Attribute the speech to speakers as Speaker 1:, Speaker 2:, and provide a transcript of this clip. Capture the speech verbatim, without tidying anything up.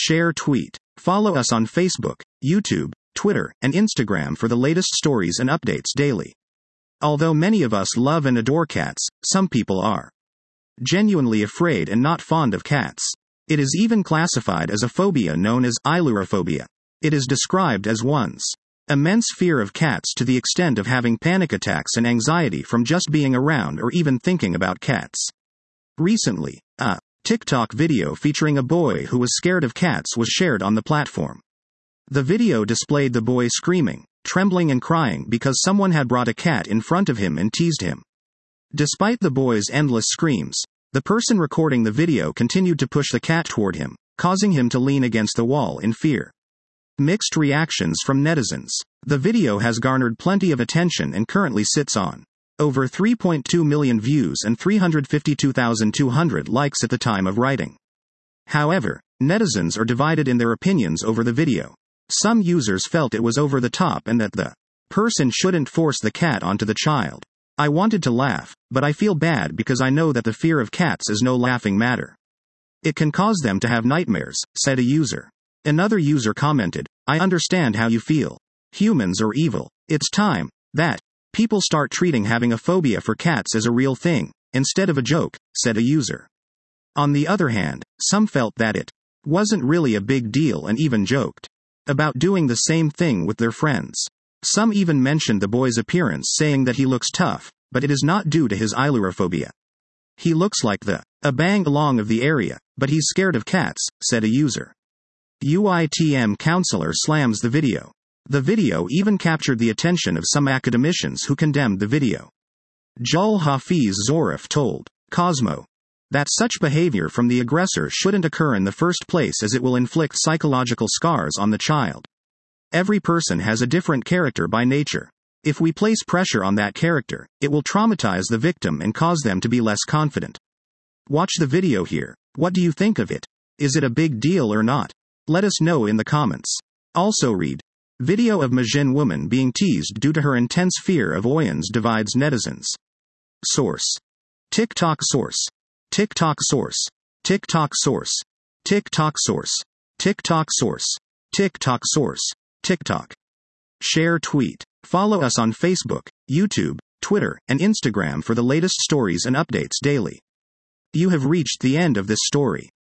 Speaker 1: Share tweet. Follow us on Facebook, YouTube, Twitter, and Instagram for the latest stories and updates daily. Although many of us love and adore cats, some people are genuinely afraid and not fond of cats. It is even classified as a phobia known as ailurophobia. It is described as one's immense fear of cats to the extent of having panic attacks and anxiety from just being around or even thinking about cats. Recently, a TikTok video featuring a boy who was scared of cats was shared on the platform. The video displayed the boy screaming, trembling and crying because someone had brought a cat in front of him and teased him. Despite the boy's endless screams, the person recording the video continued to push the cat toward him, causing him to lean against the wall in fear. Mixed reactions from netizens. The video has garnered plenty of attention and currently sits on over three point two million views and three hundred fifty-two thousand two hundred likes at the time of writing. However, netizens are divided in their opinions over the video. Some users felt it was over the top and that the person shouldn't force the cat onto the child. I wanted to laugh, but I feel bad because I know that the fear of cats is no laughing matter. It can cause them to have nightmares, said a user. Another user commented, I understand how you feel. Humans are evil. It's time that people start treating having a phobia for cats as a real thing, instead of a joke, said a user. On the other hand, some felt that it wasn't really a big deal and even joked about doing the same thing with their friends. Some even mentioned the boy's appearance, saying that he looks tough, but it is not due to his ailurophobia. He looks like the a bang along of the area, but he's scared of cats, said a user. U I T M counselor slams the video. The video even captured the attention of some academicians who condemned the video. Jul Hafiz Zorif told Cosmo that such behavior from the aggressor shouldn't occur in the first place as it will inflict psychological scars on the child. Every person has a different character by nature. If we place pressure on that character, it will traumatize the victim and cause them to be less confident. Watch the video here. What do you think of it? Is it a big deal or not? Let us know in the comments. Also read. Video of Majin woman being teased due to her intense fear of Oyans divides netizens. Source. TikTok source. TikTok source. TikTok source. TikTok source. TikTok source. TikTok source. TikTok. Share tweet. Follow us on Facebook, YouTube, Twitter, and Instagram for the latest stories and updates daily. You have reached the end of this story.